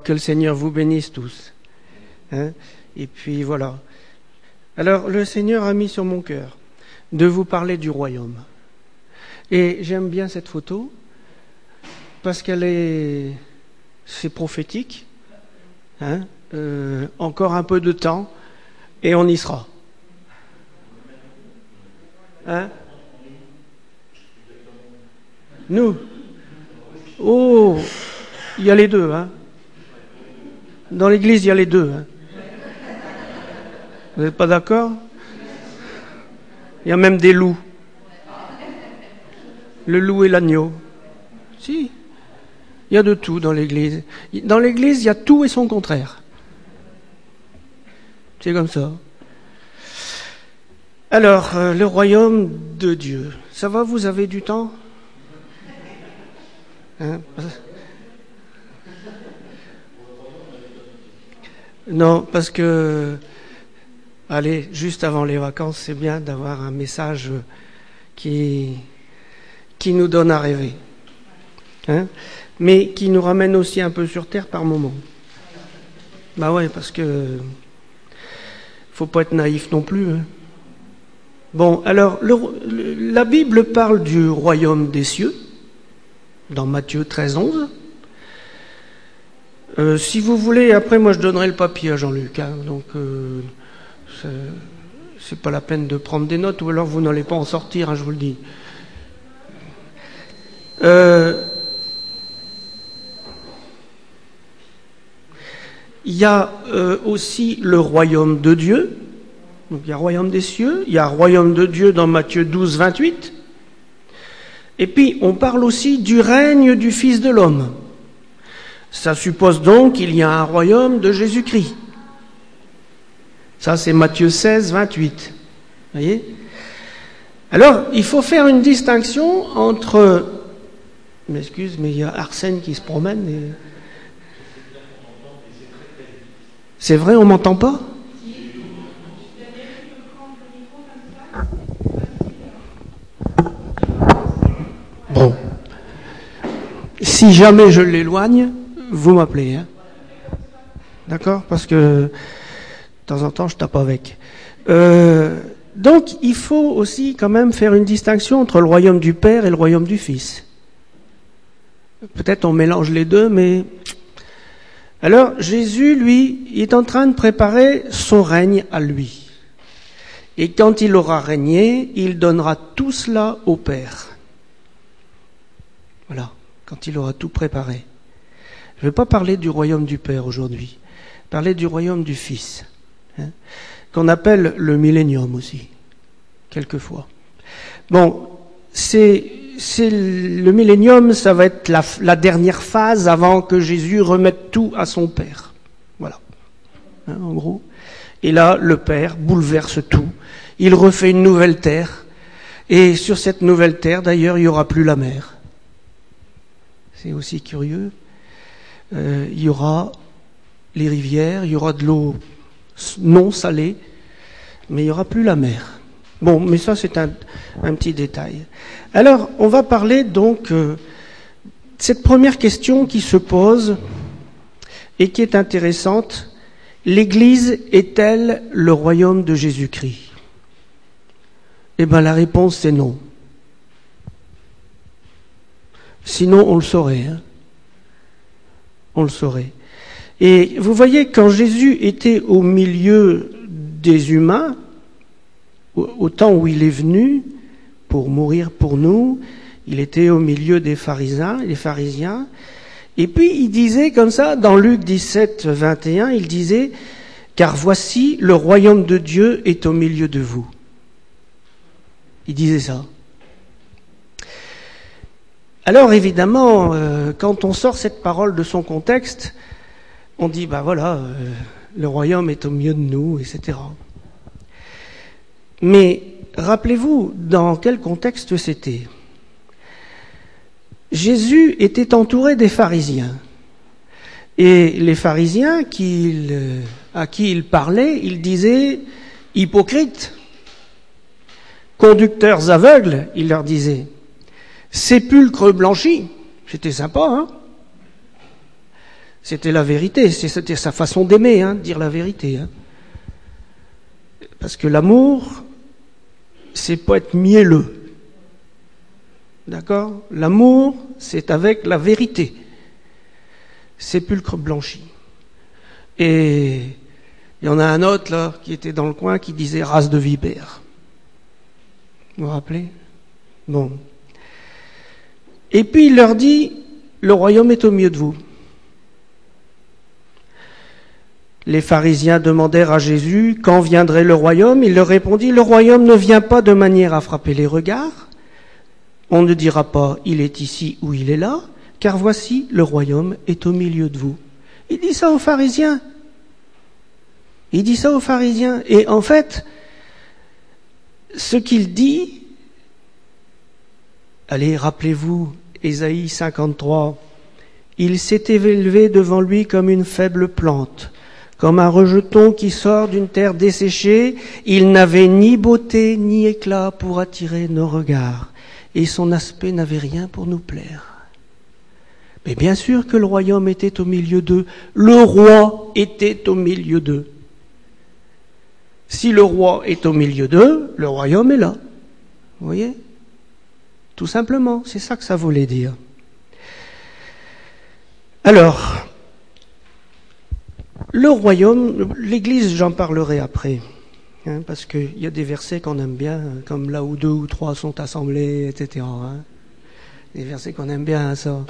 Que le Seigneur vous bénisse tous. Hein? Et puis voilà. Alors, le Seigneur a mis sur mon cœur de vous parler du royaume. Et j'aime bien cette photo parce c'est prophétique. Hein? Encore un peu de temps et on y sera. Hein? Nous? Oh, il y a les deux, hein? Dans l'église, il y a les deux, hein? Vous n'êtes pas d'accord? Il y a même des loups. Le loup et l'agneau. Si. Il y a de tout dans l'église. Dans l'église, il y a tout et son contraire. C'est comme ça. Alors, le royaume de Dieu. Ça va, vous avez du temps? Hein? Non, parce que, allez, juste avant les vacances, c'est bien d'avoir un message qui nous donne à rêver, hein, mais qui nous ramène aussi un peu sur terre par moments. Bah ouais, parce que faut pas être naïf non plus. Hein. Bon, alors, la Bible parle du royaume des cieux, dans Matthieu 13:11. Si vous voulez, après moi je donnerai le papier à Jean-Luc, hein, donc c'est pas la peine de prendre des notes, ou alors vous n'allez pas en sortir, hein, je vous le dis. Il y a aussi le royaume de Dieu. Donc il y a le royaume des cieux, il y a le royaume de Dieu dans Matthieu 12:28. Et puis on parle aussi du règne du Fils de l'homme. Ça suppose donc qu'il y a un royaume de Jésus-Christ. Ça c'est Matthieu 16:28. Vous voyez ? Alors il faut faire une distinction entre... M'excuse, mais il y a Arsène qui se promène et... C'est vrai, on m'entend pas? Bon. Si jamais je l'éloigne, vous m'appelez. Hein? D'accord? Parce que de temps en temps, je tape avec. Donc, il faut aussi quand même faire une distinction entre le royaume du Père et le royaume du Fils. Peut-être on mélange les deux, mais... Alors, Jésus, lui, est en train de préparer son règne à lui. Et quand il aura régné, il donnera tout cela au Père. Voilà, quand il aura tout préparé. Je ne vais pas parler du royaume du Père aujourd'hui, parler du royaume du Fils, hein, qu'on appelle le millénium aussi, quelquefois. Bon, c'est le millénium, ça va être la dernière phase avant que Jésus remette tout à son Père. Voilà, hein, en gros. Et là, le Père bouleverse tout. Il refait une nouvelle terre. Et sur cette nouvelle terre, d'ailleurs, il n'y aura plus la mer. C'est aussi curieux. Il y aura les rivières, il y aura de l'eau non salée, mais il n'y aura plus la mer. Bon, mais ça c'est un petit détail. Alors, on va parler donc de cette première question qui se pose et qui est intéressante. L'Église est-elle le royaume de Jésus-Christ? Eh bien, la réponse c'est non. Sinon, on le saurait. Hein. On le saurait. Et vous voyez, quand Jésus était au milieu des humains, au temps où il est venu pour mourir pour nous, il était au milieu des pharisiens, et puis il disait comme ça, dans Luc 17:21, il disait « Car voici, le royaume de Dieu est au milieu de vous ». Il disait ça. Alors évidemment, quand on sort cette parole de son contexte, on dit, bah voilà, le royaume est au milieu de nous, etc. Mais rappelez-vous, dans quel contexte c'était? Jésus était entouré des pharisiens. Et les pharisiens à qui il parlait, il disait « hypocrites ». Conducteurs aveugles, il leur disait. Sépulcres blanchis, c'était sympa, hein? C'était la vérité, c'était sa façon d'aimer, dire la vérité. Parce que l'amour, c'est pas être mielleux. D'accord ? L'amour, c'est avec la vérité. Sépulcre blanchi. Et il y en a un autre, là, qui était dans le coin, qui disait race de vipère. Vous vous rappelez ? Bon. Et puis il leur dit, le royaume est au milieu de vous. Les pharisiens demandèrent à Jésus quand viendrait le royaume. Il leur répondit, le royaume ne vient pas de manière à frapper les regards. On ne dira pas, il est ici ou il est là, car voici, le royaume est au milieu de vous. Il dit ça aux pharisiens. Il dit ça aux pharisiens. Et en fait, ce qu'il dit, allez, rappelez-vous, Ésaïe 53, il s'était élevé devant lui comme une faible plante, comme un rejeton qui sort d'une terre desséchée. Il n'avait ni beauté ni éclat pour attirer nos regards, et son aspect n'avait rien pour nous plaire. Mais bien sûr que le royaume était au milieu d'eux. Le roi était au milieu d'eux. Si le roi est au milieu d'eux, le royaume est là. Vous voyez ? Tout simplement, c'est ça que ça voulait dire. Alors, le royaume, l'Église, j'en parlerai après, parce qu'il y a des versets qu'on aime bien, comme là où 2 ou 3 sont assemblés, etc. Des versets qu'on aime bien, ça.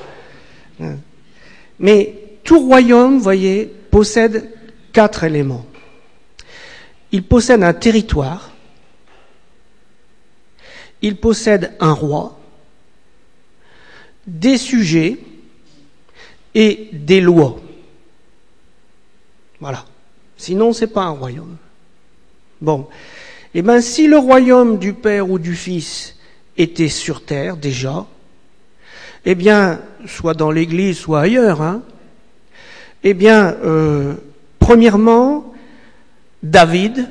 Mais tout royaume, voyez, possède 4 éléments. Il possède un territoire, il possède un roi, des sujets et des lois. Voilà. Sinon, c'est pas un royaume. Bon. Eh bien, si le royaume du Père ou du Fils était sur terre, déjà, eh bien, soit dans l'Église, soit ailleurs, eh bien, premièrement, David,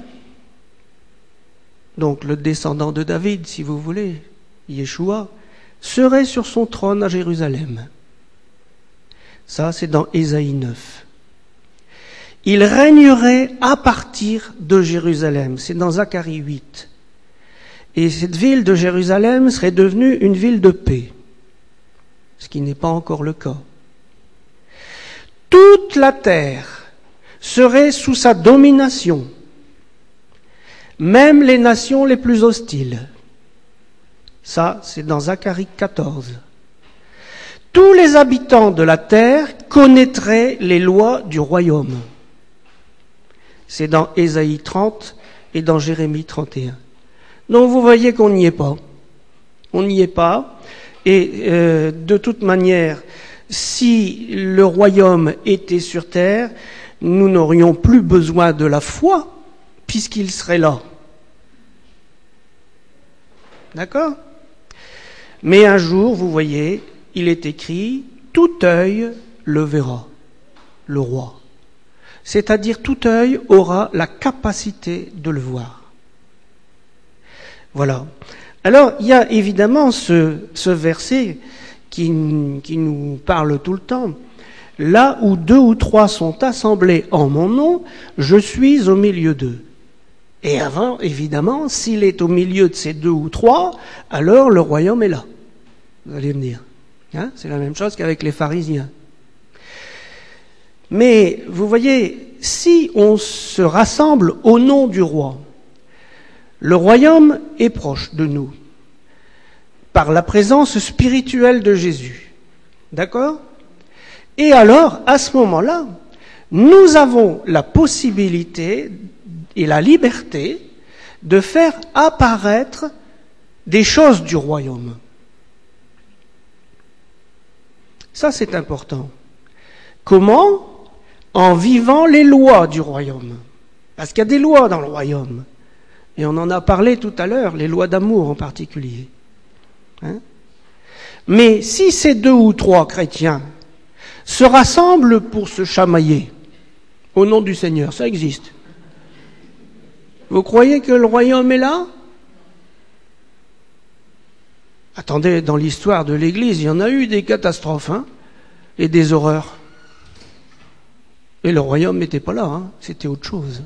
donc le descendant de David, si vous voulez, Yeshua, serait sur son trône à Jérusalem. Ça, c'est dans Ésaïe 9. Il régnerait à partir de Jérusalem. C'est dans Zacharie 8. Et cette ville de Jérusalem serait devenue une ville de paix, ce qui n'est pas encore le cas. Toute la terre serait sous sa domination, même les nations les plus hostiles. Ça, c'est dans Zacharie 14. Tous les habitants de la terre connaîtraient les lois du royaume. C'est dans Ésaïe 30 et dans Jérémie 31. Donc vous voyez qu'on n'y est pas. On n'y est pas. Et de toute manière, si le royaume était sur terre, nous n'aurions plus besoin de la foi, puisqu'il serait là. D'accord ? Mais un jour, vous voyez, il est écrit, tout œil le verra, le roi. C'est-à-dire, tout œil aura la capacité de le voir. Voilà. Alors, il y a évidemment ce verset qui nous parle tout le temps. Là où 2 ou 3 sont assemblés en mon nom, je suis au milieu d'eux. Et avant, évidemment, s'il est au milieu de ces 2 ou 3, alors le royaume est là. Vous allez me dire. C'est la même chose qu'avec les pharisiens. Mais, vous voyez, si on se rassemble au nom du roi, le royaume est proche de nous, par la présence spirituelle de Jésus. D'accord ? Et alors, à ce moment-là, nous avons la possibilité et la liberté de faire apparaître des choses du royaume. Ça, c'est important. Comment ? En vivant les lois du royaume. Parce qu'il y a des lois dans le royaume. Et on en a parlé tout à l'heure, les lois d'amour en particulier. Mais si ces 2 ou 3 chrétiens se rassemblent pour se chamailler au nom du Seigneur, ça existe. Vous croyez que le royaume est là ? Attendez, dans l'histoire de l'Église, il y en a eu des catastrophes, et des horreurs. Et le royaume n'était pas là, c'était autre chose.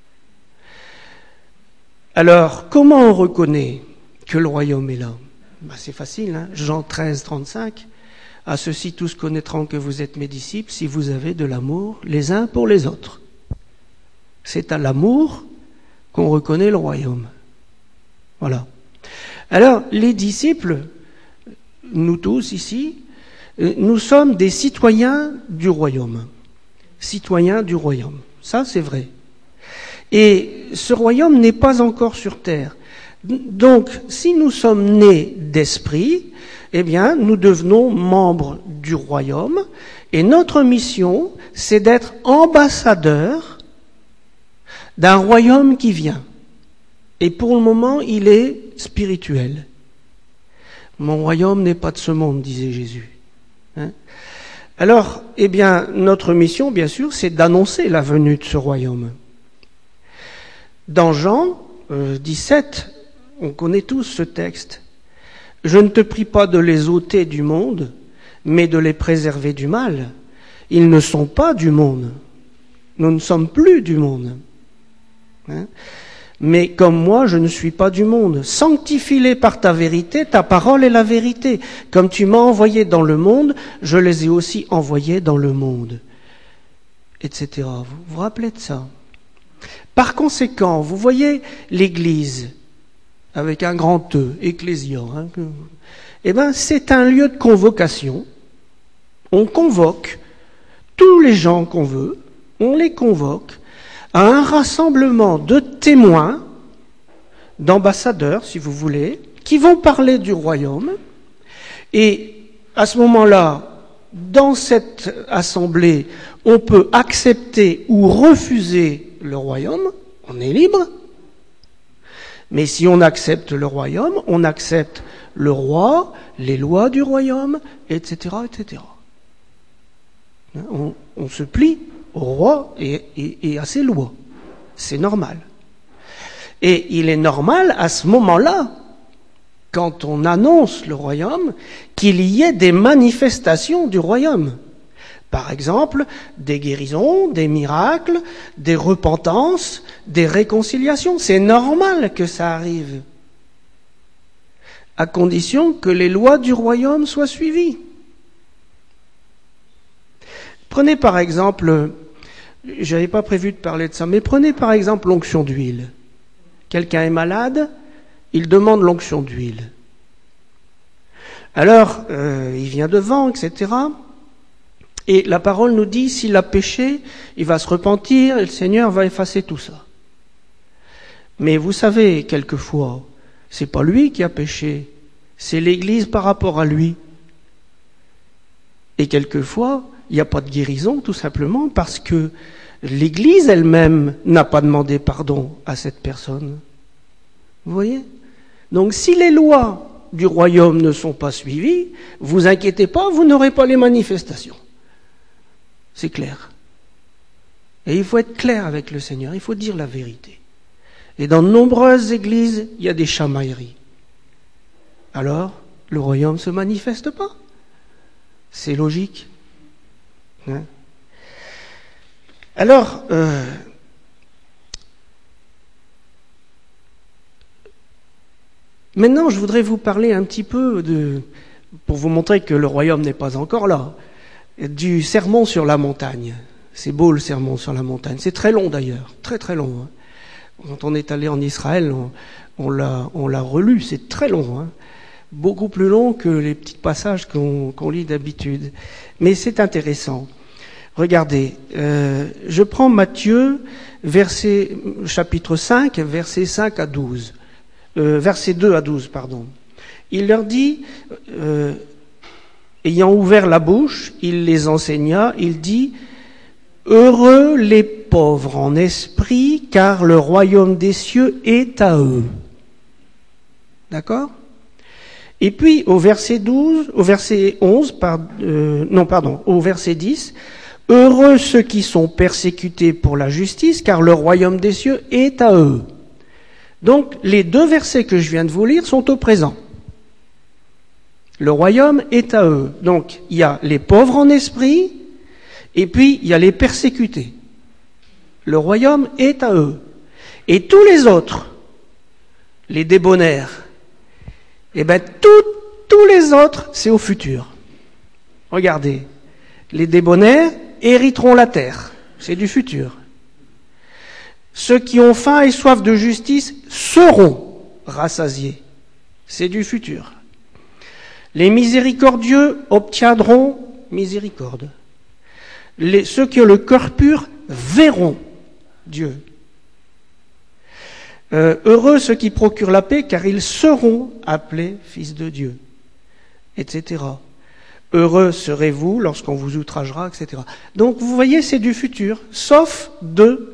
Alors, comment on reconnaît que le royaume est là? C'est facile, Jean 13, 35. À ceux-ci tous connaîtront que vous êtes mes disciples si vous avez de l'amour les uns pour les autres. C'est à l'amour qu'on reconnaît le royaume. Voilà. Alors, les disciples, nous tous ici, nous sommes des citoyens du royaume. Citoyens du royaume. Ça, c'est vrai. Et ce royaume n'est pas encore sur terre. Donc, si nous sommes nés d'esprit, eh bien, nous devenons membres du royaume. Et notre mission, c'est d'être ambassadeurs d'un royaume qui vient. Et pour le moment, il est spirituel. Mon royaume n'est pas de ce monde, disait Jésus. Alors, eh bien, notre mission, bien sûr, c'est d'annoncer la venue de ce royaume. Dans Jean 17, on connaît tous ce texte. « Je ne te prie pas de les ôter du monde, mais de les préserver du mal. Ils ne sont pas du monde. Nous ne sommes plus du monde. Mais comme moi, je ne suis pas du monde. Sanctifie-les par ta vérité, ta parole est la vérité. Comme tu m'as envoyé dans le monde, je les ai aussi envoyés dans le monde. » Etc. Vous vous rappelez de ça? Par conséquent, vous voyez l'Église, avec un grand E, ecclésia, eh bien, c'est un lieu de convocation. On convoque tous les gens qu'on veut, on les convoque à un rassemblement de témoins, d'ambassadeurs, si vous voulez, qui vont parler du royaume. Et à ce moment-là, dans cette assemblée, on peut accepter ou refuser le royaume, on est libre. Mais si on accepte le royaume, on accepte le roi, les lois du royaume, etc., etc. On se plie au roi et à ses lois. C'est normal. Et il est normal, à ce moment-là, quand on annonce le royaume, qu'il y ait des manifestations du royaume. Par exemple, des guérisons, des miracles, des repentances, des réconciliations. C'est normal que ça arrive, à condition que les lois du royaume soient suivies. Prenez par exemple, j'avais pas prévu de parler de ça, mais prenez par exemple l'onction d'huile. Quelqu'un est malade, il demande l'onction d'huile. Alors, il vient devant, etc. Et la parole nous dit, s'il a péché, il va se repentir et le Seigneur va effacer tout ça. Mais vous savez, quelquefois, c'est pas lui qui a péché, c'est l'Église par rapport à lui. Et quelquefois, il n'y a pas de guérison, tout simplement parce que l'Église elle-même n'a pas demandé pardon à cette personne. Vous voyez? Donc si les lois du royaume ne sont pas suivies, vous inquiétez pas, vous n'aurez pas les manifestations. C'est clair. Et il faut être clair avec le Seigneur, il faut dire la vérité. Et dans de nombreuses églises, il y a des chamailleries. Alors, le royaume ne se manifeste pas. C'est logique. Alors, maintenant, je voudrais vous parler un petit peu pour vous montrer que le royaume n'est pas encore là, du sermon sur la montagne. C'est beau le sermon sur la montagne. C'est très long d'ailleurs, très très long. Quand on est allé en Israël, on l'a relu, c'est très long. Beaucoup plus long que les petits passages qu'on lit d'habitude. Mais c'est intéressant. Regardez, je prends Matthieu, chapitre 5, versets 5 à 12. Versets 2 à 12, pardon. Il leur dit, ayant ouvert la bouche, il les enseigna, il dit, « Heureux les pauvres en esprit, car le royaume des cieux est à eux. » D'accord ? Et puis, au verset 10, « Heureux ceux qui sont persécutés pour la justice, car le royaume des cieux est à eux. » Donc, les deux versets que je viens de vous lire sont au présent. Le royaume est à eux. Donc, il y a les pauvres en esprit Et puis, il y a les persécutés. Le royaume est à eux. Et tous les autres, les débonnaires, eh bien, tous les autres, c'est au futur. Regardez, les débonnaires hériteront la terre. C'est du futur. Ceux qui ont faim et soif de justice seront rassasiés. C'est du futur. Les miséricordieux obtiendront miséricorde. Ceux qui ont le cœur pur verront Dieu. Heureux ceux qui procurent la paix, car ils seront appelés fils de Dieu, etc. Heureux serez-vous lorsqu'on vous outragera, etc. Donc vous voyez, c'est du futur, sauf deux.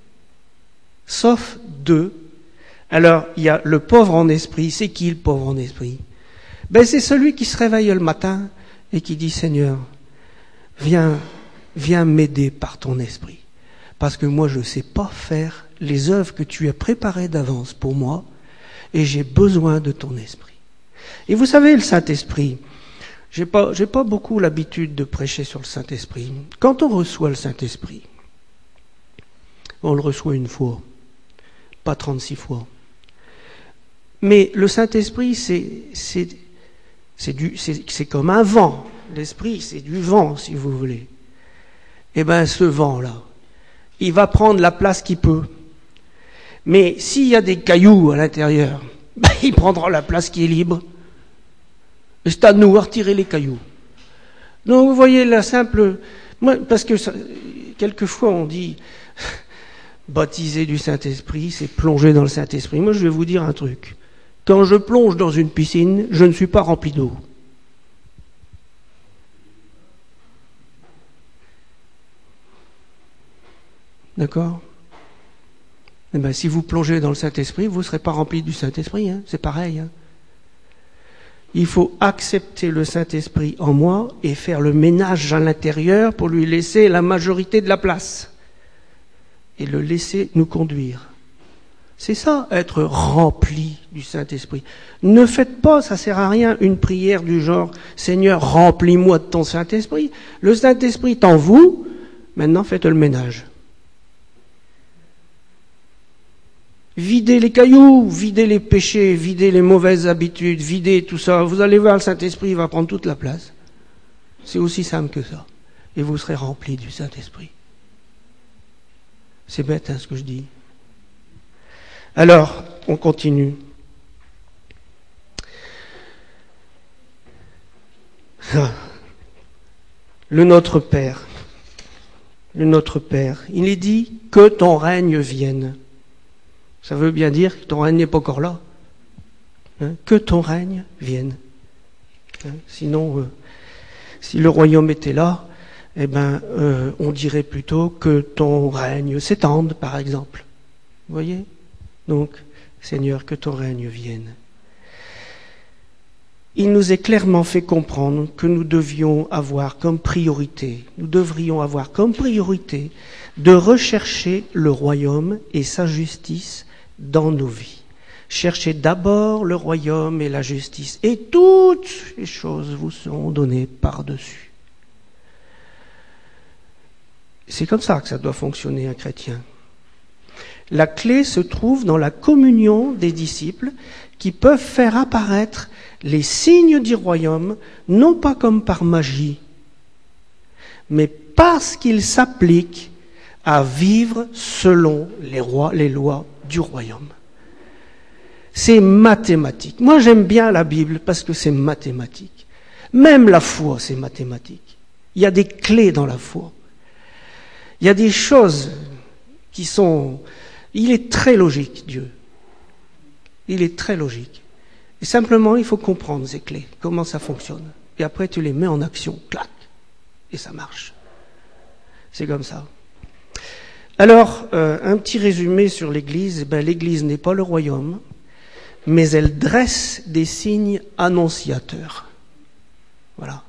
Alors, il y a le pauvre en esprit. C'est qui le pauvre en esprit? Ben, c'est celui qui se réveille le matin et qui dit, Seigneur, viens m'aider par ton esprit. Parce que moi, je ne sais pas faire les œuvres que tu as préparées d'avance pour moi, et j'ai besoin de ton esprit. Et vous savez, le Saint-Esprit, j'ai pas beaucoup l'habitude de prêcher sur le Saint-Esprit. Quand on reçoit le Saint-Esprit, on le reçoit une fois, pas 36 fois. Mais le Saint-Esprit, c'est comme un vent. L'Esprit, c'est du vent, si vous voulez. Eh bien, ce vent-là, il va prendre la place qu'il peut. Mais s'il y a des cailloux à l'intérieur, ben, il prendra la place qui est libre. Et c'est à nous à retirer les cailloux. Donc, vous voyez, la simple... Moi, parce que quelquefois, on dit... Baptiser du Saint-Esprit, c'est plonger dans le Saint-Esprit. Moi, je vais vous dire un truc. Quand je plonge dans une piscine, je ne suis pas rempli d'eau. D'accord? Eh bien, si vous plongez dans le Saint-Esprit, vous ne serez pas rempli du Saint-Esprit. Hein? C'est pareil. Hein? Il faut accepter le Saint-Esprit en moi et faire le ménage à l'intérieur pour lui laisser la majorité de la place. Et le laisser nous conduire. C'est ça, être rempli du Saint-Esprit. Ne faites pas, ça sert à rien, une prière du genre « Seigneur, remplis-moi de ton Saint-Esprit ». Le Saint-Esprit est en vous, maintenant faites le ménage. Videz les cailloux, videz les péchés, videz les mauvaises habitudes, videz tout ça. Vous allez voir, le Saint-Esprit va prendre toute la place. C'est aussi simple que ça. Et vous serez rempli du Saint-Esprit. C'est bête, hein, ce que je dis. Alors, on continue. Le Notre Père. Le Notre Père. Il est dit que ton règne vienne. Ça veut bien dire que ton règne n'est pas encore là. Hein, que ton règne vienne. Hein, sinon, si le royaume était là, eh ben, on dirait plutôt que ton règne s'étende, par exemple. Vous voyez? Donc, Seigneur, que ton règne vienne. Il nous est clairement fait comprendre que nous devrions avoir comme priorité de rechercher le royaume et sa justice dans nos vies. Cherchez d'abord le royaume et la justice, et toutes les choses vous seront données par-dessus. C'est comme ça que ça doit fonctionner un chrétien. La clé se trouve dans la communion des disciples qui peuvent faire apparaître les signes du royaume, non pas comme par magie, mais parce qu'ils s'appliquent à vivre selon les lois du royaume. C'est mathématique. Moi, j'aime bien la Bible parce que c'est mathématique. Même la foi, c'est mathématique. Il y a des clés dans la foi. Il y a des choses qui sont... Il est très logique, Dieu. Il est très logique. Et simplement, il faut comprendre ces clés, comment ça fonctionne. Et après, tu les mets en action, clac, et ça marche. C'est comme ça. Alors, un petit résumé sur l'Église. L'Église n'est pas le royaume, mais elle dresse des signes annonciateurs. Voilà.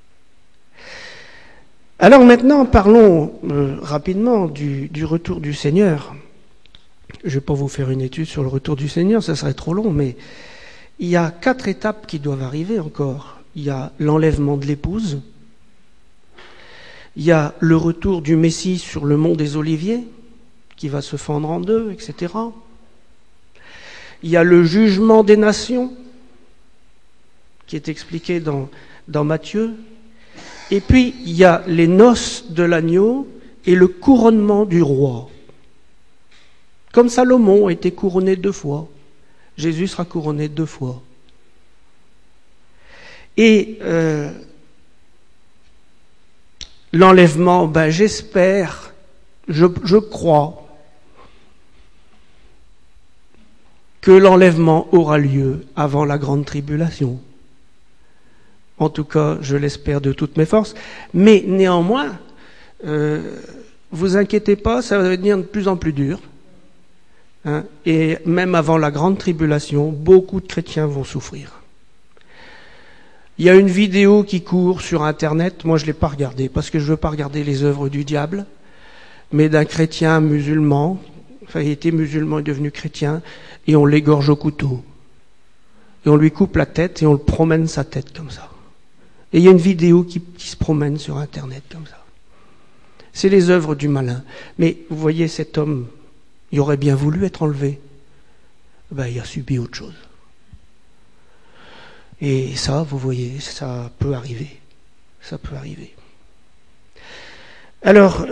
Alors maintenant, parlons rapidement du retour du Seigneur. Je ne vais pas vous faire une étude sur le retour du Seigneur, ça serait trop long, mais il y a 4 étapes qui doivent arriver encore. Il y a l'enlèvement de l'épouse, Il y a le retour du Messie sur le mont des Oliviers, qui va se fendre en deux, etc. Il y a le jugement des nations, qui est expliqué dans Matthieu. Et puis, il y a les noces de l'agneau et le couronnement du roi. Comme Salomon a été couronné 2 fois, Jésus sera couronné 2 fois. Et l'enlèvement, j'espère, je crois que l'enlèvement aura lieu avant la grande tribulation. En tout cas, je l'espère de toutes mes forces. Mais néanmoins, vous inquiétez pas, ça va devenir de plus en plus dur. Hein, et même avant la grande tribulation, beaucoup de chrétiens vont souffrir. Il y a une vidéo qui court sur Internet, moi je ne l'ai pas regardée, parce que je ne veux pas regarder les œuvres du diable, mais d'un chrétien musulman, il était musulman et devenu chrétien, et on l'égorge au couteau. Et on lui coupe la tête et on le promène sa tête comme ça. Et il y a une vidéo qui se promène sur Internet comme ça. C'est les œuvres du malin. Mais vous voyez, cet homme, il aurait bien voulu être enlevé. Il a subi autre chose. Et ça, vous voyez, ça peut arriver. Ça peut arriver. Alors,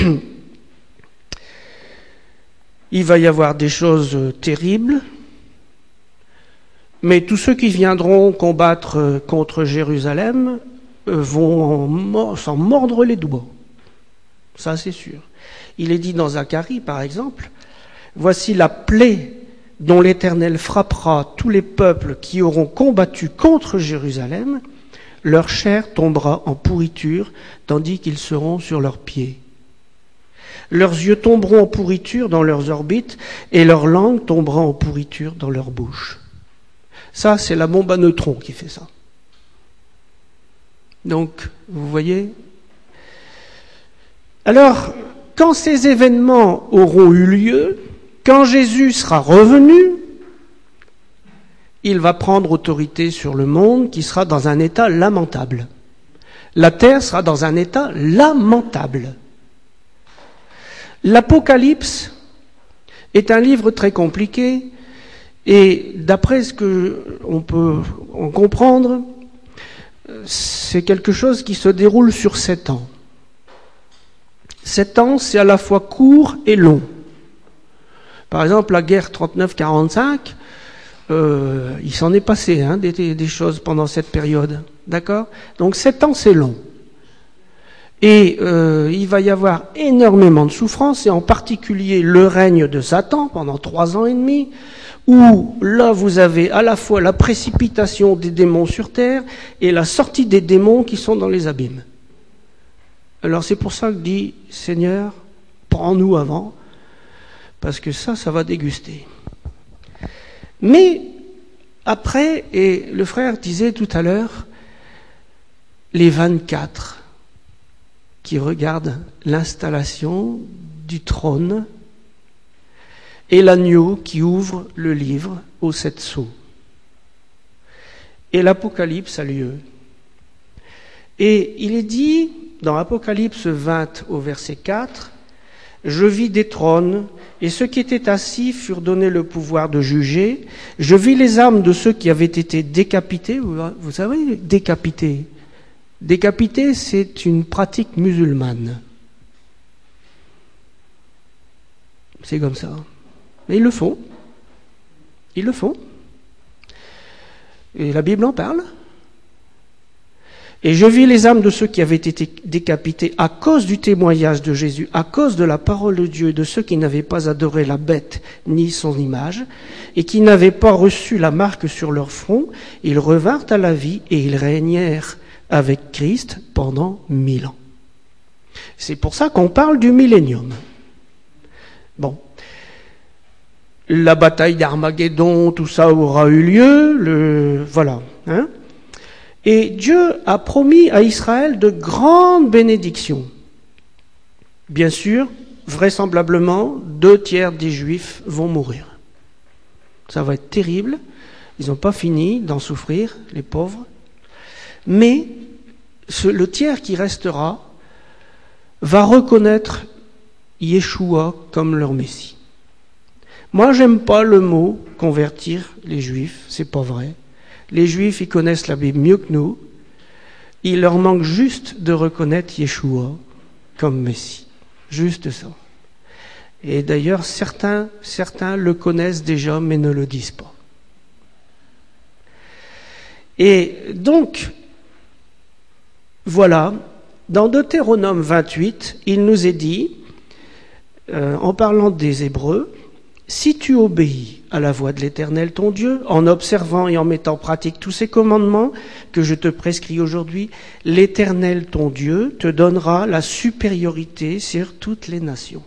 il va y avoir des choses terribles, mais tous ceux qui viendront combattre contre Jérusalem vont s'en mordre les doigts. Ça, c'est sûr. Il est dit dans Zacharie, par exemple, « Voici la plaie dont l'Éternel frappera tous les peuples qui auront combattu contre Jérusalem, leur chair tombera en pourriture, tandis qu'ils seront sur leurs pieds. Leurs yeux tomberont en pourriture dans leurs orbites, et leur langue tombera en pourriture dans leur bouche. » Ça, c'est la bombe à neutrons qui fait ça. Donc, vous voyez. Alors, quand ces événements auront eu lieu, quand Jésus sera revenu, il va prendre autorité sur le monde qui sera dans un état lamentable. La terre sera dans un état lamentable. L'Apocalypse est un livre très compliqué et d'après ce qu'on peut en comprendre, c'est quelque chose qui se déroule sur 7 ans. 7 ans, c'est à la fois court et long. Par exemple, la guerre 39-45, il s'en est passé des choses pendant cette période. D'accord ? Donc 7 ans, c'est long. Et il va y avoir énormément de souffrances, et en particulier le règne de Satan pendant 3 ans et demi, où là vous avez à la fois la précipitation des démons sur terre et la sortie des démons qui sont dans les abîmes. Alors c'est pour ça que dit Seigneur, prends-nous avant, parce que ça va déguster. Mais après, et le frère disait tout à l'heure, les 24 qui regardent l'installation du trône et l'agneau qui ouvre le livre aux 7 sceaux. Et l'Apocalypse a lieu. Et il est dit dans Apocalypse 20 au verset 4, « Je vis des trônes, et ceux qui étaient assis furent donnés le pouvoir de juger. Je vis les âmes de ceux qui avaient été décapités. » Vous savez, décapités. Décapiter, c'est une pratique musulmane. C'est comme ça. Mais ils le font. Ils le font. Et la Bible en parle. Et je vis les âmes de ceux qui avaient été décapités à cause du témoignage de Jésus, à cause de la parole de Dieu, et de ceux qui n'avaient pas adoré la bête ni son image, et qui n'avaient pas reçu la marque sur leur front. Ils revinrent à la vie et ils régnèrent avec Christ pendant 1000 ans. C'est pour ça qu'on parle du millénium. Bon. La bataille d'Armageddon, tout ça aura eu lieu, voilà. Et Dieu a promis à Israël de grandes bénédictions. Bien sûr, vraisemblablement, 2/3 des Juifs vont mourir. Ça va être terrible. Ils n'ont pas fini d'en souffrir, les pauvres. Mais le tiers qui restera va reconnaître Yeshua comme leur Messie. Moi, j'aime pas le mot convertir les Juifs, c'est pas vrai. Les Juifs, ils connaissent la Bible mieux que nous. Il leur manque juste de reconnaître Yeshua comme Messie. Juste ça. Et d'ailleurs, certains le connaissent déjà, mais ne le disent pas. Et donc, voilà, dans Deutéronome 28, il nous est dit, en parlant des Hébreux, si tu obéis à la voix de l'Éternel ton Dieu, en observant et en mettant en pratique tous ces commandements que je te prescris aujourd'hui, l'Éternel ton Dieu te donnera la supériorité sur toutes les nations.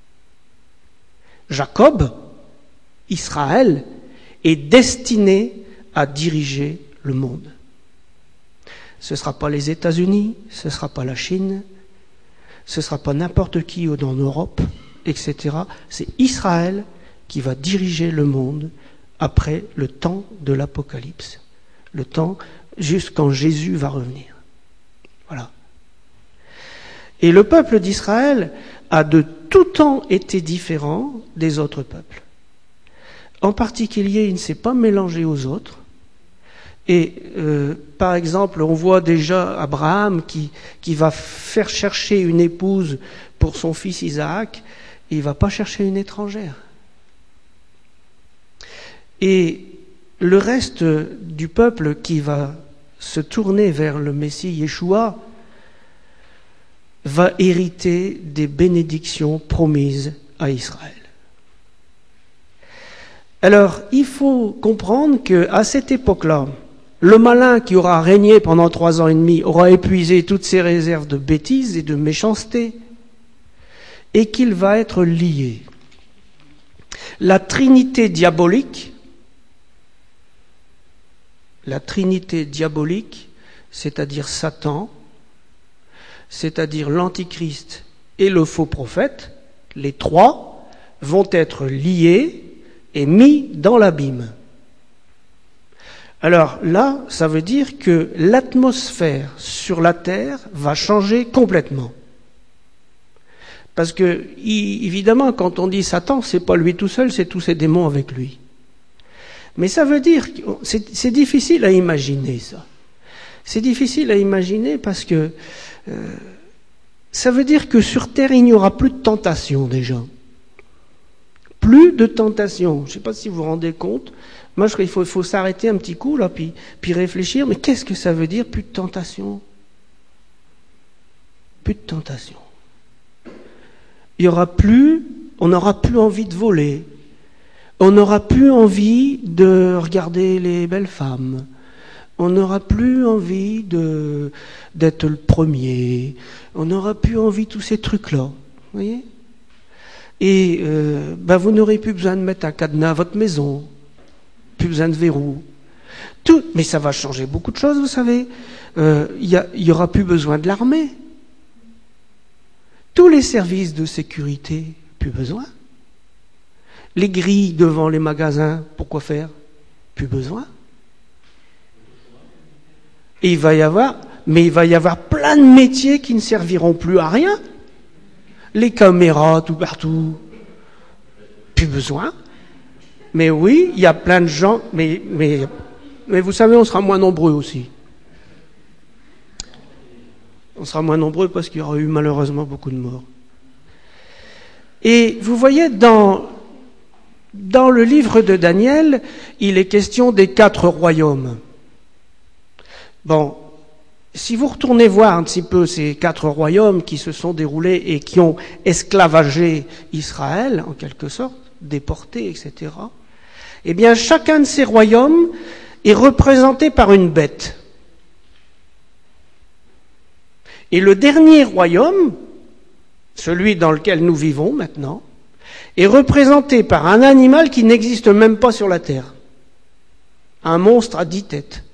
Jacob, Israël, est destiné à diriger le monde. Ce ne sera pas les États-Unis, ce ne sera pas la Chine, ce ne sera pas n'importe qui en Europe, etc. C'est Israël qui va diriger le monde après le temps de l'Apocalypse, le temps juste quand Jésus va revenir. Voilà. Et le peuple d'Israël a de tout temps été différent des autres peuples. En particulier, il ne s'est pas mélangé aux autres. Et par exemple, on voit déjà Abraham qui va faire chercher une épouse pour son fils Isaac, et il ne va pas chercher une étrangère. Et le reste du peuple qui va se tourner vers le Messie Yeshua va hériter des bénédictions promises à Israël. Alors, il faut comprendre qu'à cette époque-là, le malin qui aura régné pendant 3 ans et demi aura épuisé toutes ses réserves de bêtises et de méchanceté, et qu'il va être lié. La trinité diabolique, c'est-à-dire Satan, c'est-à-dire l'Antichrist et le faux prophète, les trois vont être liés et mis dans l'abîme. Alors là, ça veut dire que l'atmosphère sur la terre va changer complètement. Parce que, évidemment, quand on dit Satan, c'est pas lui tout seul, c'est tous ses démons avec lui. Mais ça veut dire que c'est difficile à imaginer, ça. C'est difficile à imaginer parce que ça veut dire que sur terre, il n'y aura plus de tentation déjà. Plus de tentation. Je ne sais pas si vous vous rendez compte. Moi, je crois qu'il faut s'arrêter un petit coup, là, puis réfléchir. Mais qu'est-ce que ça veut dire, plus de tentation? Plus de tentation. Il y aura plus, on n'aura plus envie de voler. On n'aura plus envie de regarder les belles femmes. On n'aura plus envie d'être le premier. On n'aura plus envie de tous ces trucs-là. Vous voyez? Et vous n'aurez plus besoin de mettre un cadenas à votre maison. Plus besoin de verrou. Tout, mais ça va changer beaucoup de choses, vous savez. Il y aura plus besoin de l'armée. Tous les services de sécurité, plus besoin. Les grilles devant les magasins, pourquoi faire? Plus besoin. Et il va y avoir plein de métiers qui ne serviront plus à rien. Les caméras, tout partout, plus besoin. Mais oui, il y a plein de gens, mais vous savez, on sera moins nombreux aussi. On sera moins nombreux parce qu'il y aura eu malheureusement beaucoup de morts. Et vous voyez, dans le livre de Daniel, il est question des 4 royaumes. Bon, si vous retournez voir un petit peu ces 4 royaumes qui se sont déroulés et qui ont esclavagé Israël, en quelque sorte, déporté, etc., eh bien, chacun de ces royaumes est représenté par une bête. Et le dernier royaume, celui dans lequel nous vivons maintenant, est représenté par un animal qui n'existe même pas sur la terre. Un monstre à 10 têtes.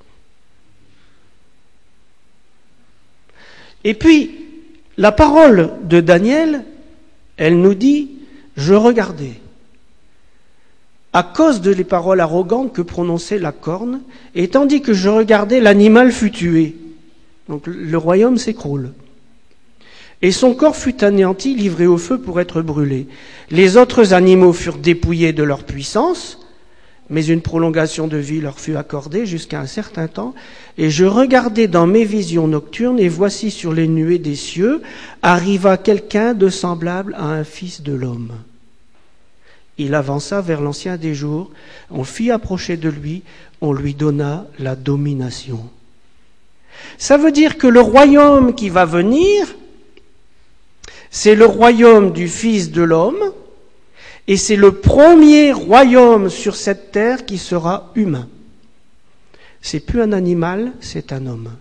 Et puis, la parole de Daniel, elle nous dit, je regardais, à cause de les paroles arrogantes que prononçait la corne, et tandis que je regardais, l'animal fut tué. Donc le royaume s'écroule. Et son corps fut anéanti, livré au feu pour être brûlé. Les autres animaux furent dépouillés de leur puissance, mais une prolongation de vie leur fut accordée jusqu'à un certain temps. Et je regardai dans mes visions nocturnes, et voici sur les nuées des cieux arriva quelqu'un de semblable à un fils de l'homme. Il avança vers l'ancien des jours, on fit approcher de lui, on lui donna la domination. Ça veut dire que le royaume qui va venir, c'est le royaume du Fils de l'homme, et c'est le premier royaume sur cette terre qui sera humain. C'est plus un animal, c'est un homme.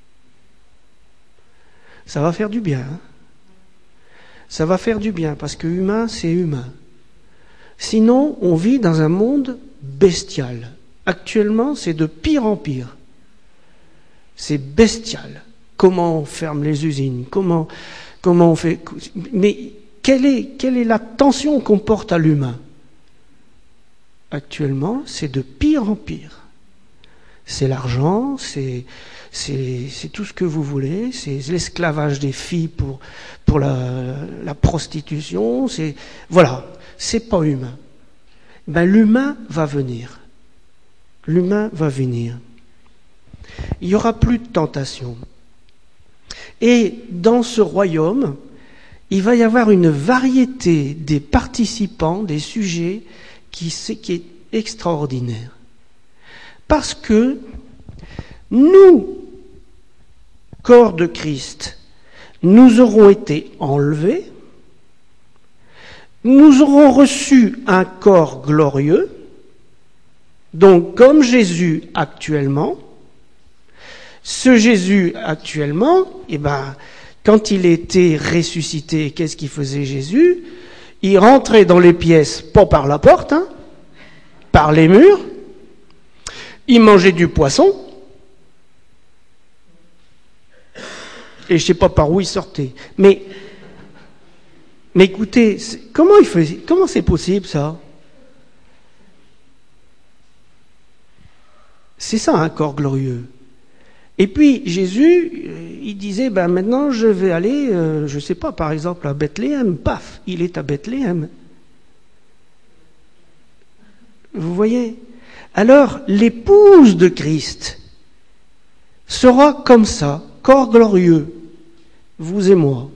Ça va faire du bien. Hein? Ça va faire du bien, parce que humain, c'est humain. Sinon, on vit dans un monde bestial. Actuellement, c'est de pire en pire. C'est bestial. Comment on ferme les usines, comment on fait... Mais quelle est la tension qu'on porte à l'humain? Actuellement, c'est de pire en pire. C'est l'argent, c'est tout ce que vous voulez, c'est l'esclavage des filles pour la prostitution, voilà, c'est pas humain. Ben, l'humain va venir. L'humain va venir. Il n'y aura plus de tentation. Et dans ce royaume, il va y avoir une variété des participants, des sujets, qui est extraordinaire. Parce que nous, corps de Christ, nous aurons été enlevés, nous aurons reçu un corps glorieux, donc comme Jésus actuellement. Ce Jésus actuellement, quand il était ressuscité, qu'est-ce qu'il faisait Jésus? Il rentrait dans les pièces, pas par la porte, par les murs. Il mangeait du poisson. Et je ne sais pas par où il sortait. Mais écoutez, comment il faisait? Comment c'est possible ça? C'est ça un corps glorieux. Et puis Jésus, il disait, maintenant je vais aller, je ne sais pas, par exemple à Bethléem. Paf, il est à Bethléem. Vous voyez? Alors l'épouse de Christ sera comme ça, corps glorieux, vous et moi.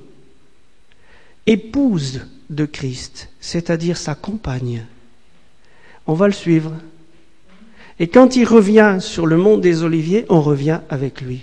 Épouse de Christ, c'est-à-dire sa compagne. On va le suivre. Et quand il revient sur le mont des Oliviers, on revient avec lui.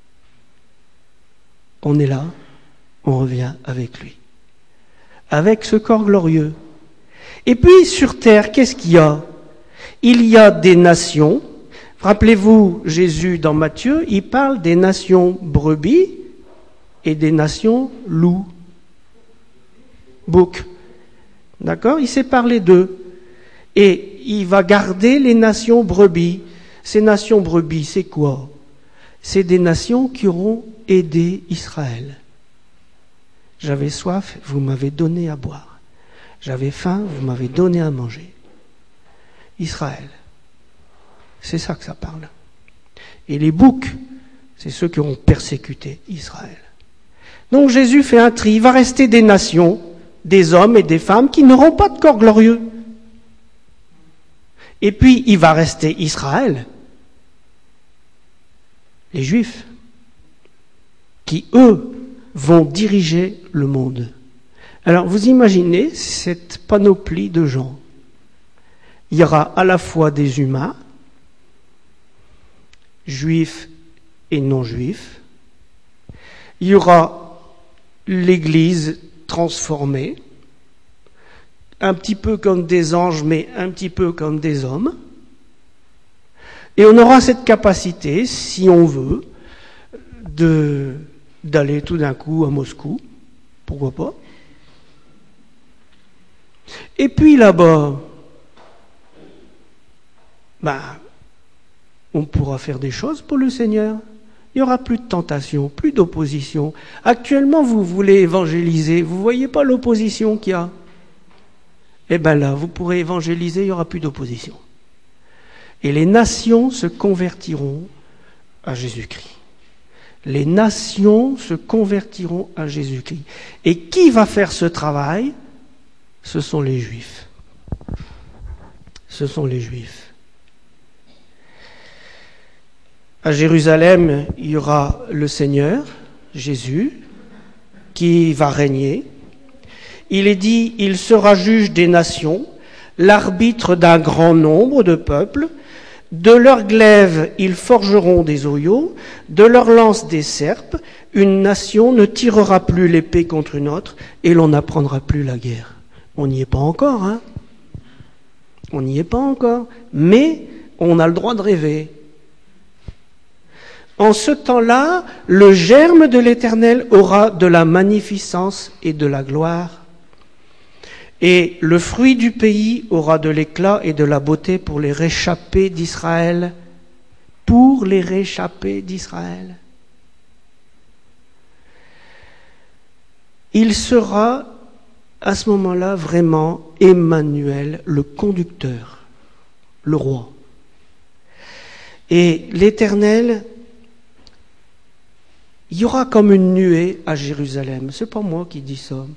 On est là, on revient avec lui. Avec ce corps glorieux. Et puis sur terre, qu'est-ce qu'il y a? Il y a des nations. Rappelez-vous, Jésus dans Matthieu, il parle des nations brebis et des nations loups. Boucs. D'accord? Il s'est parlé d'eux. Et il va garder les nations brebis. Ces nations brebis, c'est quoi? C'est des nations qui auront aidé Israël. J'avais soif, vous m'avez donné à boire. J'avais faim, vous m'avez donné à manger. Israël. C'est ça que ça parle. Et les boucs, c'est ceux qui auront persécuté Israël. Donc Jésus fait un tri. Il va rester des nations, des hommes et des femmes qui n'auront pas de corps glorieux. Et puis, il va rester Israël, les Juifs, qui, eux, vont diriger le monde. Alors, vous imaginez cette panoplie de gens. Il y aura à la fois des humains, juifs et non-juifs. Il y aura l'Église transformée, un petit peu comme des anges, mais un petit peu comme des hommes. Et on aura cette capacité, si on veut, d'aller tout d'un coup à Moscou. Pourquoi pas? Et puis là-bas, on pourra faire des choses pour le Seigneur. Il n'y aura plus de tentation, plus d'opposition. Actuellement, vous voulez évangéliser, vous ne voyez pas l'opposition qu'il y a? Eh bien là, vous pourrez évangéliser, il n'y aura plus d'opposition. Et les nations se convertiront à Jésus-Christ. Les nations se convertiront à Jésus-Christ. Et qui va faire ce travail? Ce sont les Juifs. Ce sont les Juifs. À Jérusalem, il y aura le Seigneur, Jésus, qui va régner. Il est dit, il sera juge des nations, l'arbitre d'un grand nombre de peuples. De leurs glaives, ils forgeront des oyaux, de leurs lances des serpes. Une nation ne tirera plus l'épée contre une autre, et l'on n'apprendra plus la guerre. On n'y est pas encore, hein? On n'y est pas encore, mais on a le droit de rêver. En ce temps-là, le germe de l'Éternel aura de la magnificence et de la gloire. Et le fruit du pays aura de l'éclat et de la beauté pour les réchappés d'Israël. Pour les réchappés d'Israël. Il sera à ce moment-là vraiment Emmanuel, le conducteur, le roi. Et l'Éternel, il y aura comme une nuée à Jérusalem. C'est pas moi qui dis ça.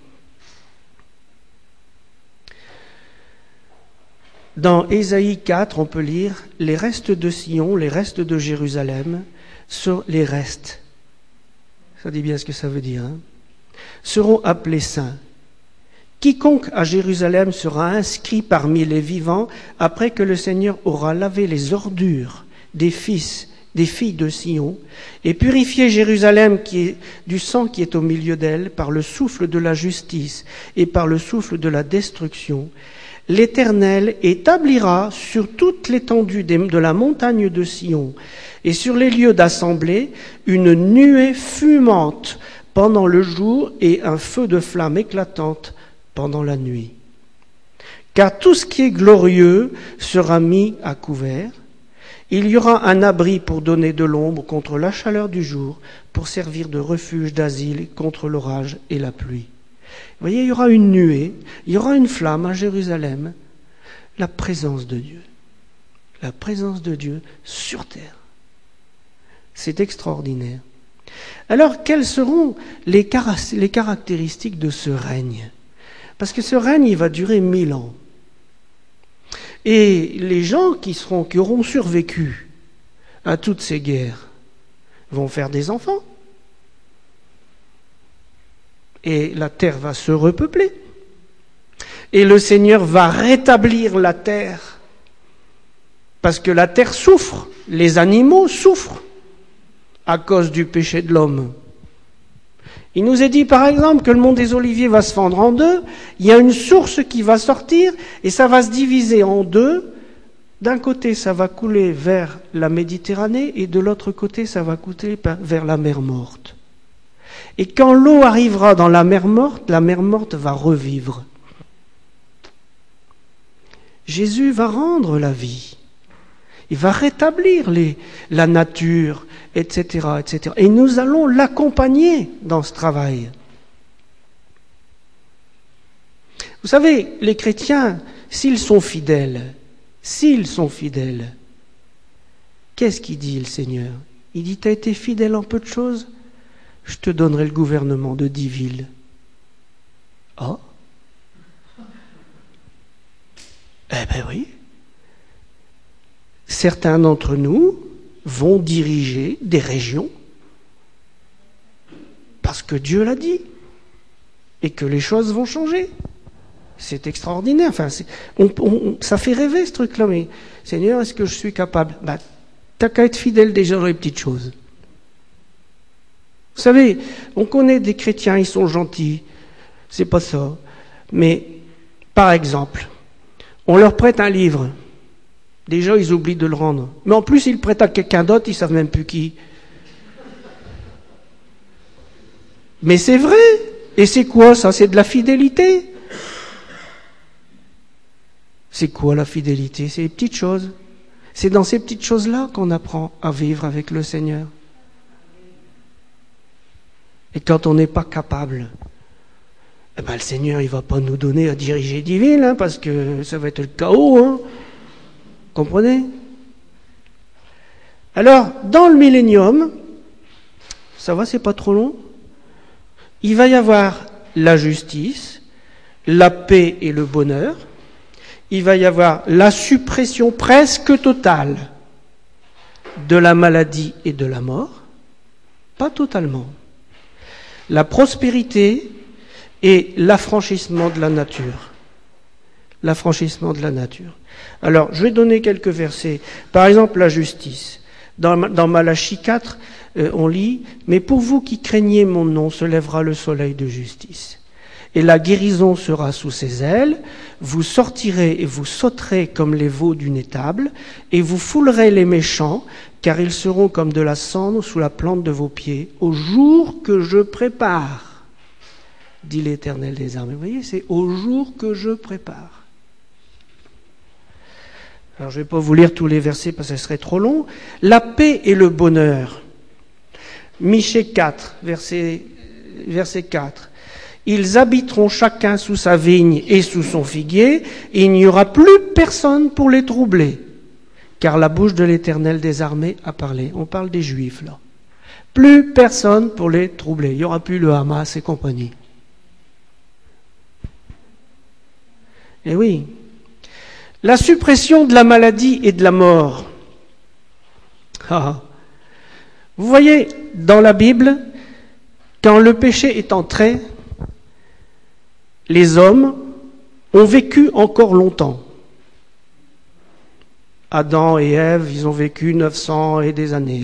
Dans Ésaïe 4, on peut lire « Les restes de Sion, les restes de Jérusalem, sur les restes ». Ça dit bien ce que ça veut dire. Hein, seront appelés saints. Quiconque à Jérusalem sera inscrit parmi les vivants après que le Seigneur aura lavé les ordures des filles de Sion et purifié Jérusalem du sang qui est au milieu d'elle par le souffle de la justice et par le souffle de la destruction. L'Éternel établira sur toute l'étendue de la montagne de Sion et sur les lieux d'assemblée une nuée fumante pendant le jour et un feu de flamme éclatante pendant la nuit. Car tout ce qui est glorieux sera mis à couvert. Il y aura un abri pour donner de l'ombre contre la chaleur du jour, pour servir de refuge d'asile contre l'orage et la pluie. Vous voyez, il y aura une nuée, il y aura une flamme à Jérusalem, la présence de Dieu. La présence de Dieu sur terre. C'est extraordinaire. Alors, quelles seront les caractéristiques de ce règne? Parce que ce règne, il va durer 1000 ans. Et les gens qui auront survécu à toutes ces guerres vont faire des enfants. Et la terre va se repeupler. Et le Seigneur va rétablir la terre. Parce que la terre souffre, les animaux souffrent à cause du péché de l'homme. Il nous est dit par exemple que le mont des Oliviers va se fendre en deux, il y a une source qui va sortir et ça va se diviser en deux. D'un côté, ça va couler vers la Méditerranée et de l'autre côté, ça va couler vers la mer Morte. Et quand l'eau arrivera dans la mer Morte va revivre. Jésus va rendre la vie. Il va rétablir la nature, etc., etc. Et nous allons l'accompagner dans ce travail. Vous savez, les chrétiens, s'ils sont fidèles, qu'est-ce qu'il dit le Seigneur? Il dit, t'as été fidèle en peu de choses, je te donnerai le gouvernement de 10 villes. Oh? Eh ben oui. Certains d'entre nous vont diriger des régions parce que Dieu l'a dit et que les choses vont changer. C'est extraordinaire. Enfin, ça fait rêver ce truc-là. Mais Seigneur, est-ce que je suis capable? T'as qu'à être fidèle déjà dans les petites choses. Vous savez, on connaît des chrétiens, ils sont gentils. C'est pas ça. Mais, par exemple, on leur prête un livre. Déjà, ils oublient de le rendre. Mais en plus, ils le prêtent à quelqu'un d'autre, ils ne savent même plus qui. Mais c'est vrai. Et c'est quoi ça? C'est de la fidélité. C'est quoi la fidélité? C'est les petites choses. C'est dans ces petites choses-là qu'on apprend à vivre avec le Seigneur. Et quand on n'est pas capable, le Seigneur, il ne va pas nous donner à diriger 10 villes, parce que ça va être le chaos, Comprenez? Alors, dans le millénium, Ça va, c'est pas trop long? Il va y avoir la justice, la paix et le bonheur. Il va y avoir la suppression presque totale de la maladie et de la mort. Pas totalement. La prospérité et l'affranchissement de la nature. L'affranchissement de la nature. Alors, je vais donner quelques versets. Par exemple, la justice. Dans Malachie 4, on lit « Mais pour vous qui craignez mon nom, se lèvera le soleil de justice. Et la guérison sera sous ses ailes. Vous sortirez et vous sauterez comme les veaux d'une étable, et vous foulerez les méchants, car ils seront comme de la cendre sous la plante de vos pieds, au jour que je prépare, dit l'Éternel des armées. Vous voyez, c'est au jour que je prépare. Alors, je ne vais pas vous lire tous les versets parce que ce serait trop long. La paix et le bonheur. Michée 4, verset 4. Ils habiteront chacun sous sa vigne et sous son figuier, et il n'y aura plus personne pour les troubler, car la bouche de l'Éternel des armées a parlé. On parle des Juifs, là. Plus personne pour les troubler. Il n'y aura plus le Hamas et compagnie. Eh oui. La suppression de la maladie et de la mort. Vous voyez, dans la Bible, quand le péché est entré, les hommes ont vécu encore longtemps. Adam et Ève, ils ont vécu 900 et des années,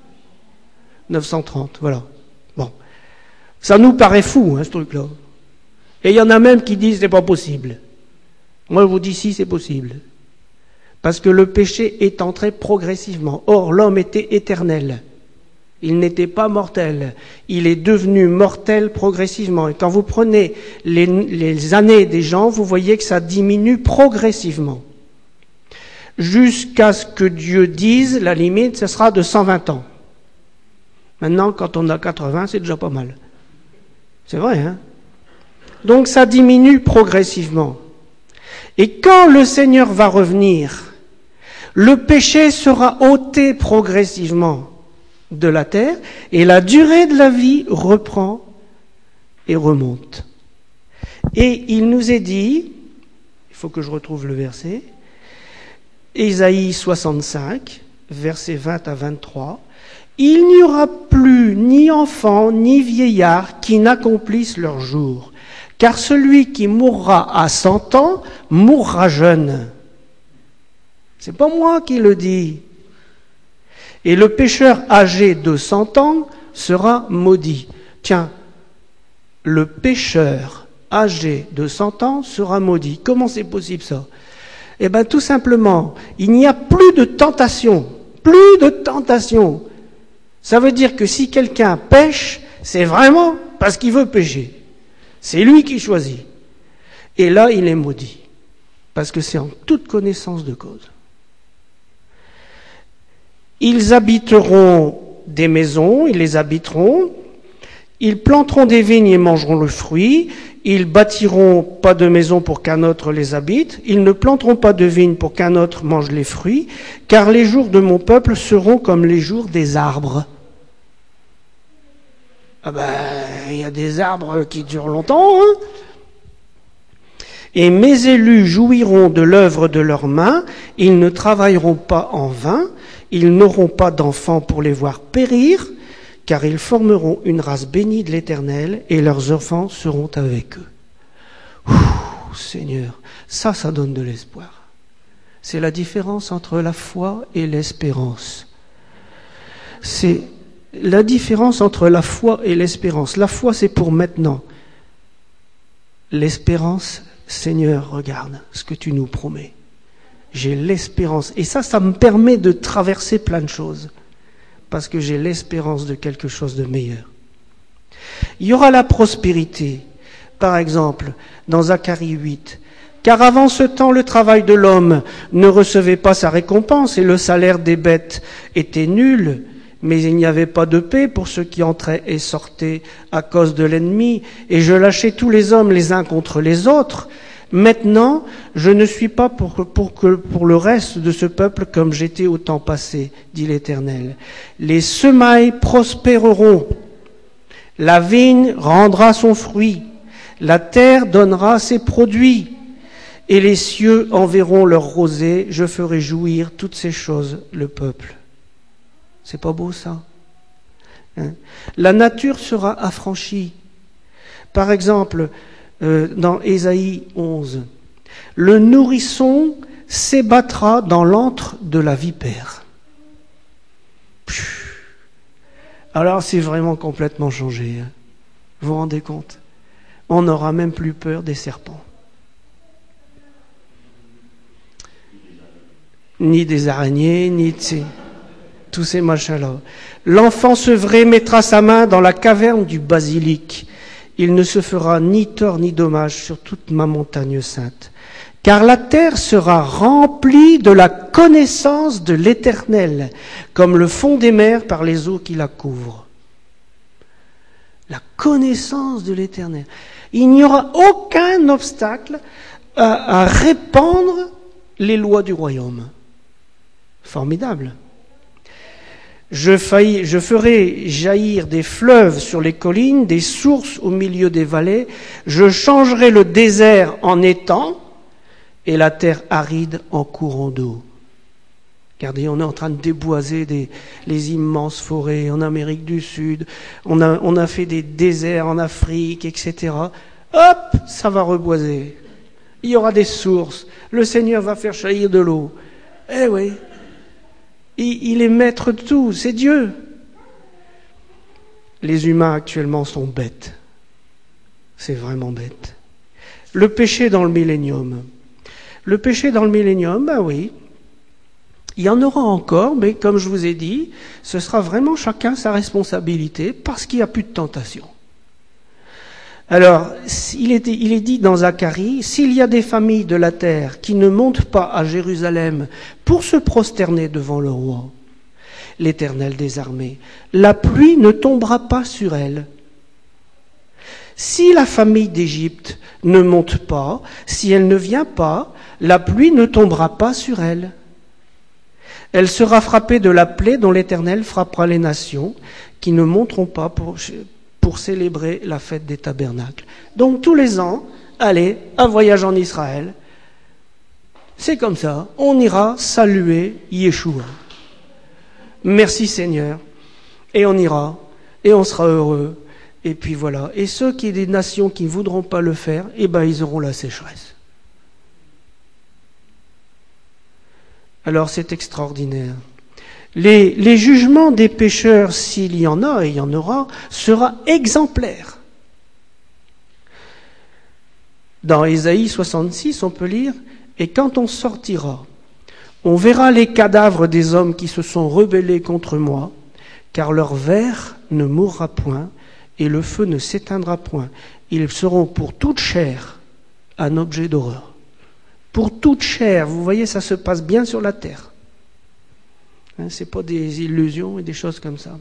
930, voilà. Bon. Ça nous paraît fou, ce truc-là. Et il y en a même qui disent c'est pas possible. Moi, je vous dis si, c'est possible. Parce que le péché est entré progressivement. Or, l'homme était éternel. Il n'était pas mortel. Il est devenu mortel progressivement. Et quand vous prenez les années des gens, vous voyez que ça diminue progressivement. Jusqu'à ce que Dieu dise, la limite, ce sera de 120 ans. Maintenant, quand on a 80, c'est déjà pas mal. C'est vrai, Donc, ça diminue progressivement. Et quand le Seigneur va revenir, le péché sera ôté progressivement de la terre et la durée de la vie reprend et remonte. Et il nous est dit, il faut que je retrouve le verset, Ésaïe 65, versets 20 à 23, « Il n'y aura plus ni enfant ni vieillard qui n'accomplissent leur jour. Car celui qui mourra à 100 ans mourra jeune. » C'est pas moi qui le dis. Et le pécheur âgé de 100 ans sera maudit. Tiens, le pécheur âgé de 100 ans sera maudit. Comment c'est possible ça? Eh bien, tout simplement, il n'y a plus de tentation. Plus de tentation. Ça veut dire que si quelqu'un pêche, c'est vraiment parce qu'il veut pécher. C'est lui qui choisit. Et là, il est maudit. Parce que c'est en toute connaissance de cause. Ils habiteront des maisons, ils les habiteront. Ils planteront des vignes et mangeront le fruit. Ils bâtiront pas de maison pour qu'un autre les habite. Ils ne planteront pas de vignes pour qu'un autre mange les fruits. Car les jours de mon peuple seront comme les jours des arbres. Ah ben, il y a des arbres qui durent longtemps, Et mes élus jouiront de l'œuvre de leurs mains, ils ne travailleront pas en vain, ils n'auront pas d'enfants pour les voir périr, car ils formeront une race bénie de l'Éternel, et leurs enfants seront avec eux. Ouh, Seigneur, ça donne de l'espoir. C'est la différence entre la foi et l'espérance. C'est la différence entre la foi et l'espérance. La foi, c'est pour maintenant. L'espérance, Seigneur, regarde ce que tu nous promets. J'ai l'espérance. Et ça me permet de traverser plein de choses. Parce que j'ai l'espérance de quelque chose de meilleur. Il y aura la prospérité. Par exemple, dans Zacharie 8. Car avant ce temps, le travail de l'homme ne recevait pas sa récompense et le salaire des bêtes était nul. Mais il n'y avait pas de paix pour ceux qui entraient et sortaient à cause de l'ennemi, et je lâchais tous les hommes les uns contre les autres. Maintenant, je ne suis pas pour le reste de ce peuple comme j'étais au temps passé, dit l'Éternel. Les semailles prospéreront La vigne rendra son fruit, la terre donnera ses produits, et les cieux enverront leur rosée, je ferai jouir toutes ces choses le peuple. C'est pas beau ça? La nature sera affranchie. Par exemple, dans Ésaïe 11, le nourrisson s'ébattra dans l'antre de la vipère. Alors c'est vraiment complètement changé. Vous vous rendez compte? On n'aura même plus peur des serpents. Ni des araignées, ni de tous ces machins-là. L'enfant sevré mettra sa main dans la caverne du basilic. Il ne se fera ni tort ni dommage sur toute ma montagne sainte. Car la terre sera remplie de la connaissance de l'Éternel, comme le fond des mers par les eaux qui la couvrent. La connaissance de l'Éternel. Il n'y aura aucun obstacle à répandre les lois du royaume. Formidable. Je ferai jaillir des fleuves sur les collines, des sources au milieu des vallées. Je changerai le désert en étang et la terre aride en courant d'eau. Regardez, on est en train de déboiser les immenses forêts en Amérique du Sud. On a fait des déserts en Afrique, etc. Hop, ça va reboiser. Il y aura des sources. Le Seigneur va faire jaillir de l'eau. Eh oui. Il est maître de tout, c'est Dieu. Les humains actuellement sont bêtes. C'est vraiment bête. Le péché dans le millénium. Le péché dans le millénium, ben oui, il y en aura encore, mais comme je vous ai dit, ce sera vraiment chacun sa responsabilité parce qu'il n'y a plus de tentation. Alors, il est dit dans Zacharie, s'il y a des familles de la terre qui ne montent pas à Jérusalem pour se prosterner devant le roi, l'Éternel des armées, la pluie ne tombera pas sur elles. Si la famille d'Égypte ne monte pas, si elle ne vient pas, la pluie ne tombera pas sur elle. Elle sera frappée de la plaie dont l'Éternel frappera les nations qui ne monteront pas pour célébrer la fête des tabernacles. Donc tous les ans, allez, un voyage en Israël. C'est comme ça, on ira saluer Yeshua. Merci Seigneur. Et on ira, et on sera heureux. Et puis voilà. Et ceux qui des nations qui ne voudront pas le faire, eh ben ils auront la sécheresse. Alors c'est extraordinaire. Les jugements des pécheurs, s'il y en a, et il y en aura, sera exemplaire. Dans Ésaïe 66, on peut lire « Et quand on sortira, on verra les cadavres des hommes qui se sont rebellés contre moi, car leur ver ne mourra point, et le feu ne s'éteindra point. Ils seront pour toute chair un objet d'horreur. » Pour toute chair, vous voyez, ça se passe bien sur la terre. Ce n'est pas des illusions et des choses comme ça.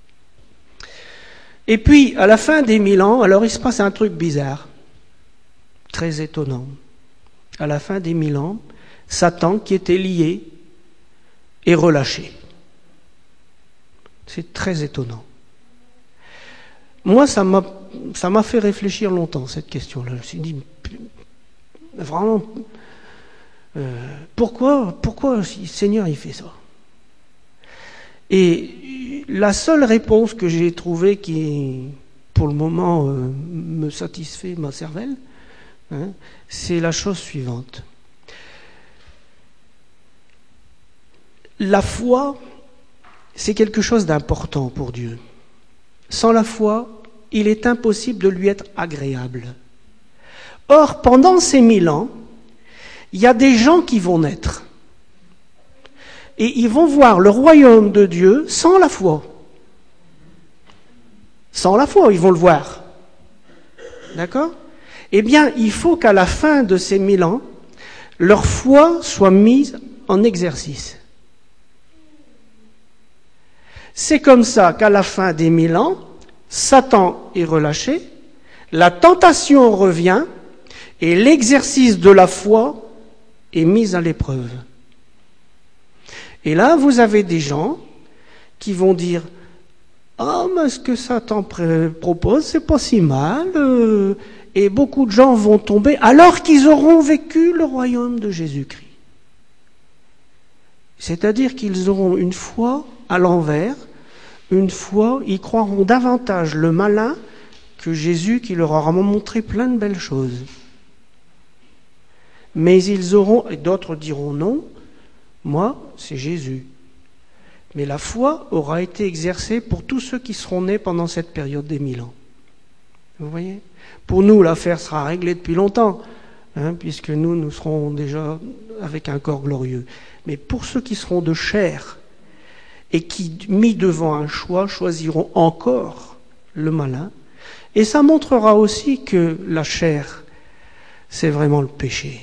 Et puis, à la fin des 1000 ans, alors il se passe un truc bizarre, très étonnant. À la fin des 1000 ans, Satan, qui était lié, est relâché. C'est très étonnant. Moi, ça m'a fait réfléchir longtemps, cette question-là. Je me suis dit, vraiment, pourquoi le Seigneur il fait ça? Et la seule réponse que j'ai trouvée qui, pour le moment, me satisfait ma cervelle, c'est la chose suivante. La foi, c'est quelque chose d'important pour Dieu. Sans la foi, il est impossible de lui être agréable. Or, pendant ces 1000 ans, il y a des gens qui vont naître. Et ils vont voir le royaume de Dieu sans la foi. Sans la foi, ils vont le voir. D'accord? Eh bien, il faut qu'à la fin de ces 1000 ans, leur foi soit mise en exercice. C'est comme ça qu'à la fin des 1000 ans, Satan est relâché, la tentation revient, et l'exercice de la foi est mis à l'épreuve. Et là, vous avez des gens qui vont dire Ah, mais ce que Satan propose, c'est pas si mal. Et beaucoup de gens vont tomber alors qu'ils auront vécu le royaume de Jésus-Christ. C'est-à-dire qu'ils auront une foi à l'envers, une foi, ils croiront davantage le malin que Jésus qui leur aura montré plein de belles choses. Mais ils auront, et d'autres diront non, moi, c'est Jésus. Mais la foi aura été exercée pour tous ceux qui seront nés pendant cette période des 1000 ans. Vous voyez ? Pour nous, l'affaire sera réglée depuis longtemps, puisque nous serons déjà avec un corps glorieux. Mais pour ceux qui seront de chair et qui, mis devant un choix, choisiront encore le malin, et ça montrera aussi que la chair, c'est vraiment le péché.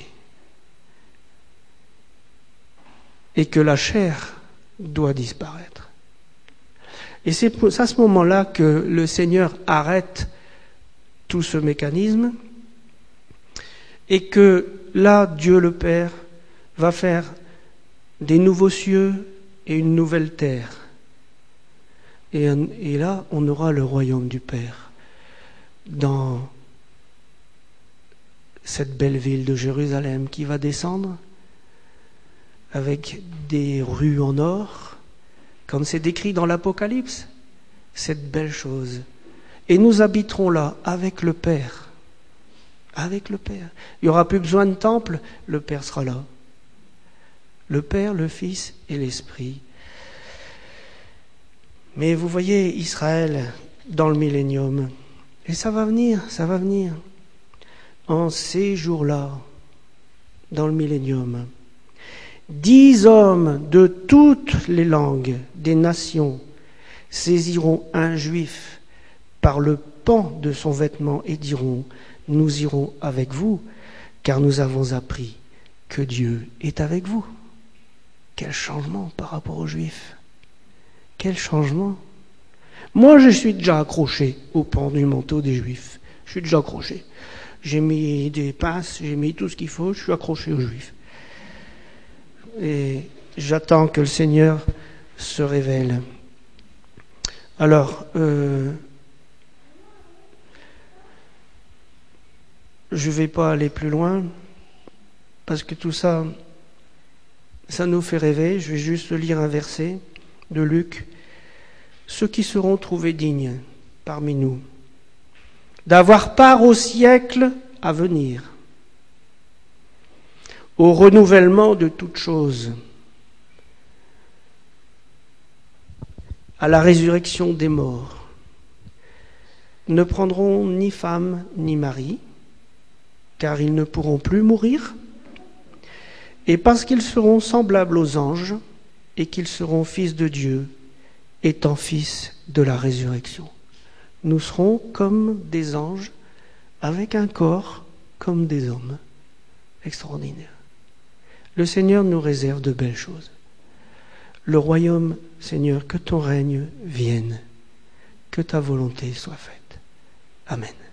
Et que la chair doit disparaître. Et c'est à ce moment-là que le Seigneur arrête tout ce mécanisme et que là, Dieu le Père va faire des nouveaux cieux et une nouvelle terre. Et là, on aura le royaume du Père dans cette belle ville de Jérusalem qui va descendre avec des rues en or, comme c'est décrit dans l'Apocalypse, cette belle chose. Et nous habiterons là avec le Père. Avec le Père. Il n'y aura plus besoin de temple, le Père sera là. Le Père, le Fils et l'Esprit. Mais vous voyez Israël dans le millénium. Et ça va venir. En ces jours-là, dans le millénium, 10 hommes de toutes les langues, des nations, saisiront un juif par le pan de son vêtement et diront, nous irons avec vous, car nous avons appris que Dieu est avec vous. Quel changement par rapport aux Juifs. Quel changement. Moi, je suis déjà accroché au pan du manteau des Juifs. Je suis déjà accroché. J'ai mis des passes, j'ai mis tout ce qu'il faut, je suis accroché aux Juifs. Et j'attends que le Seigneur se révèle. Alors, je ne vais pas aller plus loin, parce que tout ça, ça nous fait rêver. Je vais juste lire un verset de Luc. Ceux qui seront trouvés dignes parmi nous, d'avoir part au siècle à venir, au renouvellement de toutes choses, à la résurrection des morts, ne prendront ni femme ni mari, car ils ne pourront plus mourir, et parce qu'ils seront semblables aux anges, et qu'ils seront fils de Dieu, étant fils de la résurrection. Nous serons comme des anges, avec un corps comme des hommes. Extraordinaire. Le Seigneur nous réserve de belles choses. Le royaume, Seigneur, que ton règne vienne, que ta volonté soit faite. Amen.